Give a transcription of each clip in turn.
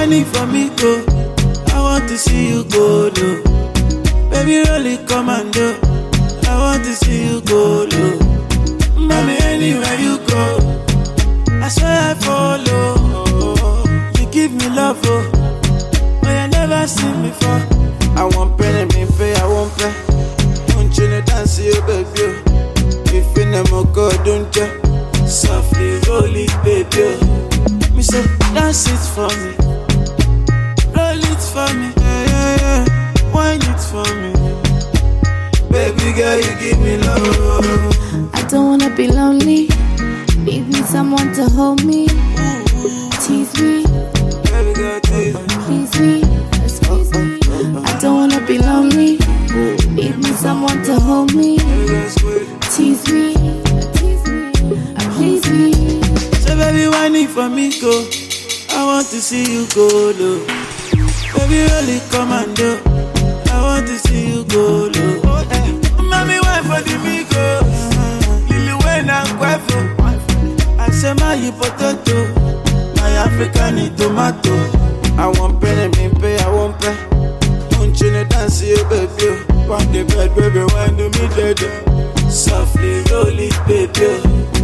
whining for me, go. I want to see you go low. Baby, really commando. I want to see you go low. Mommy, anywhere you go, I swear I follow. You give me love, oh, but I never seen before. I want pen and me pay, I want pay. Don't you know dance, you baby? If you never go, don't you? Softly roll it, baby. Me say, dance it for me. Roll it for me. Yeah, yeah, yeah. Wine it for me. Baby girl, you give me love. I don't wanna be lonely. Need me someone to hold me. Tease me. Baby girl, tease me. Please me. Excuse me. I don't wanna be lonely. Need me someone to hold me. Tease me. Tease me. Please me. So baby, whining for me, go. I want to see you go low. Baby, really commando. I want to see you go low. Mommy, why for the Migos? Lily Wayne and Quavo. I say my potato, my African tomato. I want pen and me pay, I want pay. Don't you know dance, you baby? On the bed, baby, wine to me dead. Softly roll it, baby.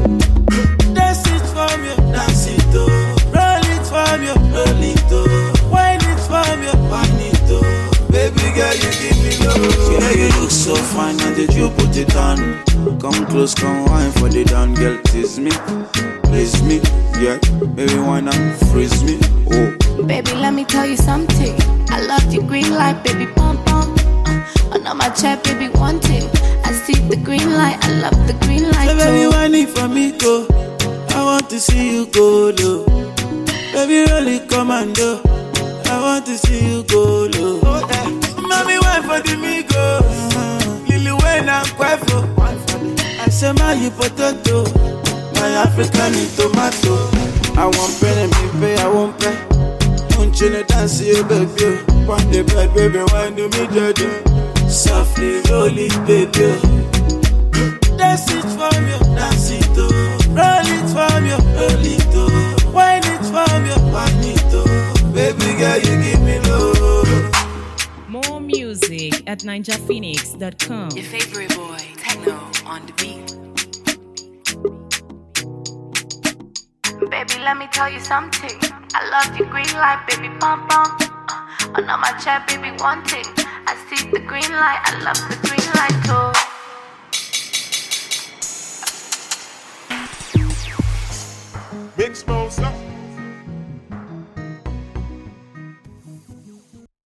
Dance it from you, dance it oh. Roll it from you, roll it oh. Wine it from you, wine it oh. Baby girl, you give me love. Yeah, you look so fine, and did you put it on? Come close, come wine for the down, girl, tease me, please me, yeah. Baby, why not freeze me? Oh, baby, let me tell you something. I love your green light, baby, pom pom. On my chair, baby, wanting. I see the green light, I love the green light. So baby, whining for me, go. I want to see you go low. Baby, really commando. I want to see you go low. Mommy, why for the Migos? Lily Wayne and Quavo. I say my potato, my African tomato. I want pen and me pay, I want pay. Don't you know dance, you baby? On the bed, baby, wine to me dead. Softly roll it, baby. Dance it from you, dance it oh. Roll it from you, roll it oh. Wine it from you, wine it oh. Baby girl, you give me love. More music at ninjaphoenix.com. Your favorite boy, Techno on the beat. Baby, let me tell you something. I love your green light, baby, pom pom. On my chair, baby, wanting. I see the green light, I love the green light.